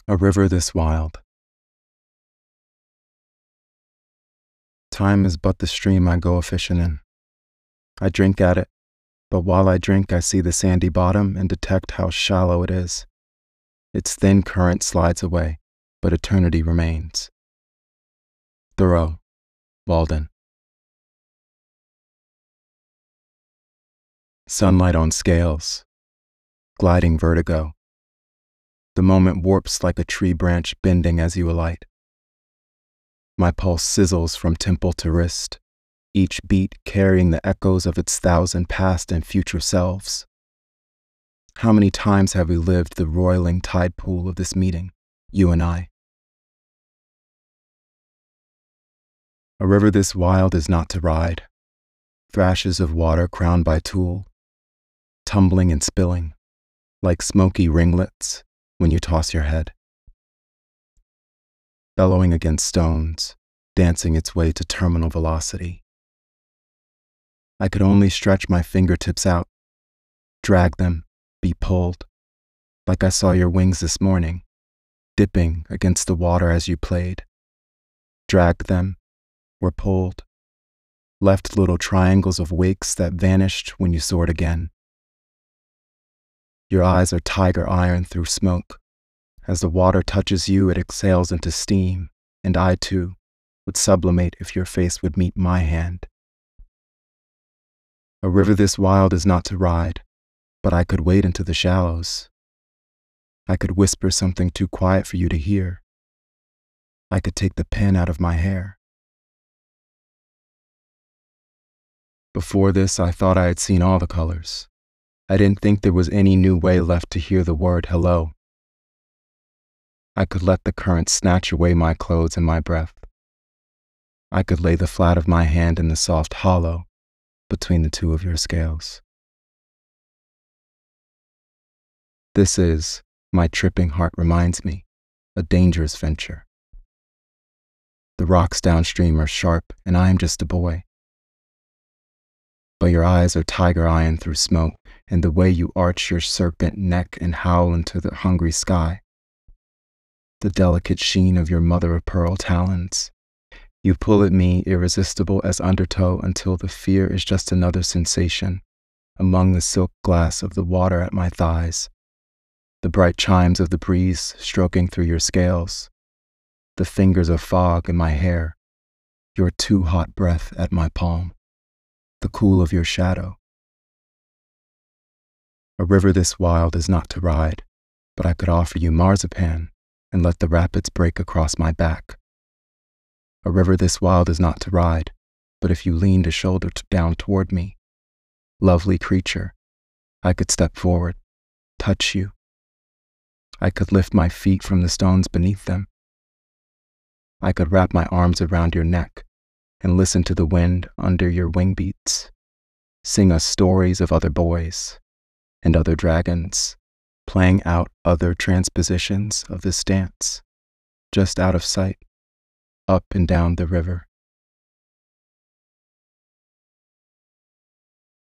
A river this wild. Time is but the stream I go a-fishing in. I drink at it, but while I drink I see the sandy bottom and detect how shallow it is. Its thin current slides away, but eternity remains. Thoreau, Walden. Sunlight on scales, gliding vertigo. The moment warps like a tree branch bending as you alight. My pulse sizzles from temple to wrist, each beat carrying the echoes of its 1,000 past and future selves. How many times have we lived the roiling tide pool of this meeting, you and I? A river this wild is not to ride. Thrashes of water crowned by tulle, tumbling and spilling, like smoky ringlets when you toss your head. Bellowing against stones, dancing its way to terminal velocity. I could only stretch my fingertips out, drag them, be pulled, like I saw your wings this morning, dipping against the water as you played. Dragged them, were pulled, left little triangles of wakes that vanished when you soared again. Your eyes are tiger iron through smoke. As the water touches you, it exhales into steam, and I too would sublimate if your face would meet my hand. A river this wild is not to ride, but I could wade into the shallows. I could whisper something too quiet for you to hear. I could take the pen out of my hair. Before this, I thought I had seen all the colors. I didn't think there was any new way left to hear the word hello. I could let the current snatch away my clothes and my breath. I could lay the flat of my hand in the soft hollow between the two of your scales. This is, my tripping heart reminds me, a dangerous venture. The rocks downstream are sharp, and I am just a boy. But your eyes are tiger iron through smoke, and the way you arch your serpent neck and howl into the hungry sky. The delicate sheen of your mother-of-pearl talons. You pull at me irresistible as undertow until the fear is just another sensation among the silk glass of the water at my thighs. The bright chimes of the breeze stroking through your scales. The fingers of fog in my hair. Your too hot breath at my palm. The cool of your shadow. A river this wild is not to ride, but I could offer you marzipan and let the rapids break across my back. A river this wild is not to ride, but if you leaned a shoulder down toward me, lovely creature, I could step forward, touch you. I could lift my feet from the stones beneath them. I could wrap my arms around your neck and listen to the wind under your wing beats, sing us stories of other boys and other dragons, playing out other transpositions of this dance, just out of sight, up and down the river.